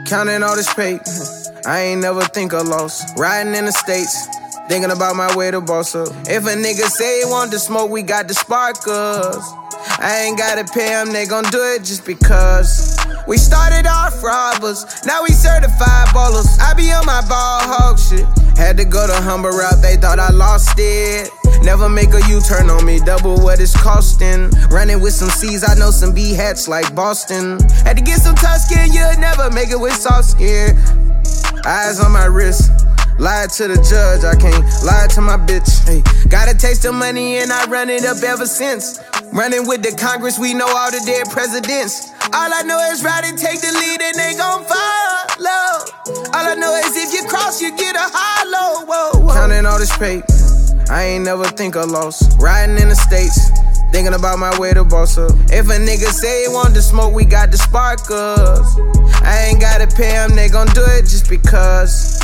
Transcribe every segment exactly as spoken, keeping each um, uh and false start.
Counting all this paper, I ain't never think of loss. Riding in the States, thinking about my way to boss up. If a nigga say he want to smoke, we got the sparkers. I ain't gotta pay them, they gon' do it just because. We started off robbers, now we certified ballers. I be on my ball hog shit. Had to go the humble route, they thought I lost it. Never make a U-turn on me, double what it's costing. Running with some C's, I know some B-hats like Boston. Had to get some tough skin, you'll never make it with soft skin. Eyes on my wrist, lied to the judge, I can't lie to my bitch. Hey, got a taste of money and I run it up ever since. Running with the Congress, we know all the dead presidents. All I know is ride and take the lead and they gon' follow. All I know is if you cross, you get a hollow. Whoa, whoa. Counting all this paper, I ain't never think of loss. Riding in the States, thinking about my way to boss up. If a nigga say he want to smoke, we got the sparkers. I ain't gotta pay them, they gon' do it just because.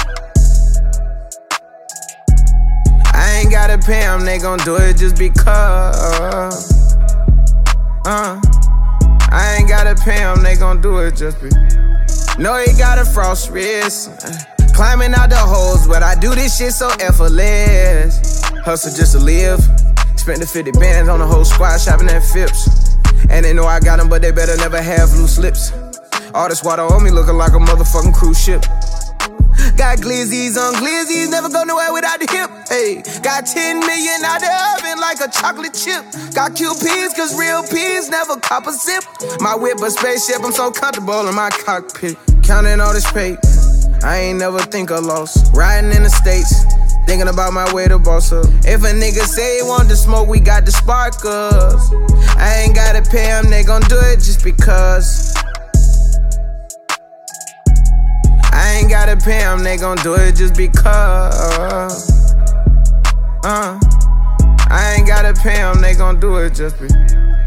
I ain't gotta pay them, they gon' do it just because. Uh, I ain't gotta pay them, they gon' do it just because. Know he got a frost wrist, climbing out the holes, but I do this shit so effortless. Hustle just to live, spent the fifty bands on the whole squad shopping at Phipps. And they know I got them, but they better never have loose lips. All this water on me looking like a motherfucking cruise ship. Got glizzies on glizzies, never go nowhere without the hip. Hey, got ten million out the oven like a chocolate chip. Got Q Ps, cause real P's never cop a sip. My whip a spaceship, I'm so comfortable in my cockpit. Counting all this paper, I ain't never think of loss. Riding in the States, thinking about my way to boss up. If a nigga say he want to smoke, we got the sparkers. I ain't gotta pay them, they gon' do it just because. I ain't gotta pay them, they gon' do it just because. Uh, I ain't gotta pay them, they gon' do it just because.